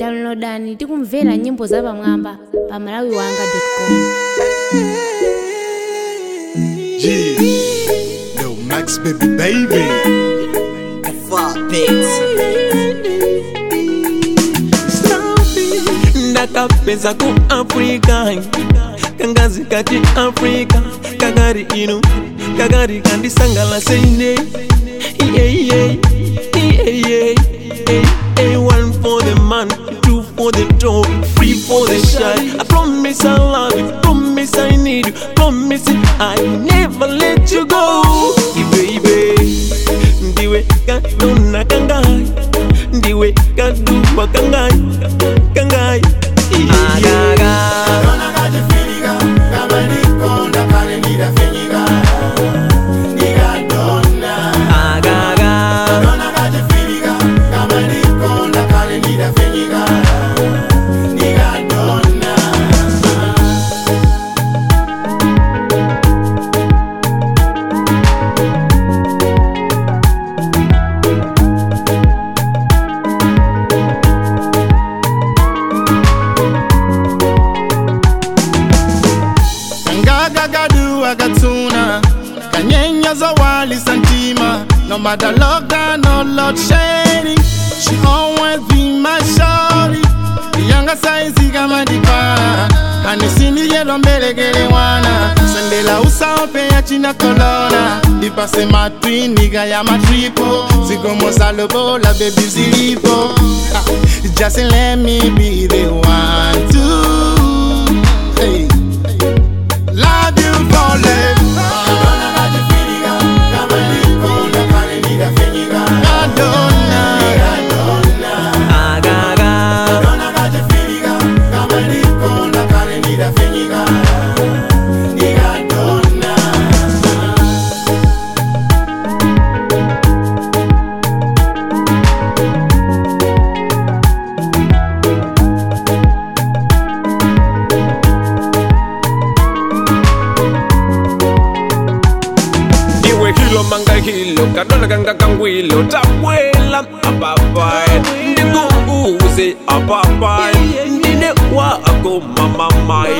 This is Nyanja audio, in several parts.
downloadani tikumvera nyimbo za pamwamba pa malawiwanga.com. Yo, Max baby. Fuck bitch. Ndakapeza ku Afrika kangazi kati Afrika kagari inu kagari kandi sangala seine one for the man, two for the dog, three for the shy. I promise I love you, promise I need you, promise I never let you go. Baby, ndiwe kadona kangai, ndiwe kaduwa kangai, kangai. Dona kajifiriga, kama niko ndakale nidafiniga. Niga dona. Dona kajifiriga, kama niko ndakale nidafiniga. Niga dona. Gagadu agatuna Kanyenya zawali santima. No matter lockdown or load shedding, she always be my shorty. The younger size kama dikwana Kanisini yelo mbele gele wana Sendela usaope ya china kolona Dipase matwi niga ya matripo Zigomo salobo la baby zilipo. Just let me be the one to hey. Love you for life. Dona kajifiriga, kama niko ndakale nidafiniga. Dona. Dona kajifiriga, kama niko ndakale nidafiniga. Niga dona. Hilo manga hilo kadona ganga kangwilo tabwela apapai ndikuuze apapai ndine wako mama mai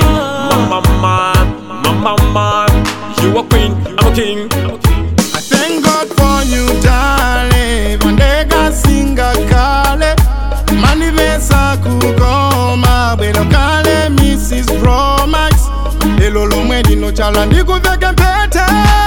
you a queen I'm a king I thank God for you, darling. Vandega singa kale mani vesa kukoma bwelo kale Mrs. Romax elolo mwedi no chala ndikuveke mpete.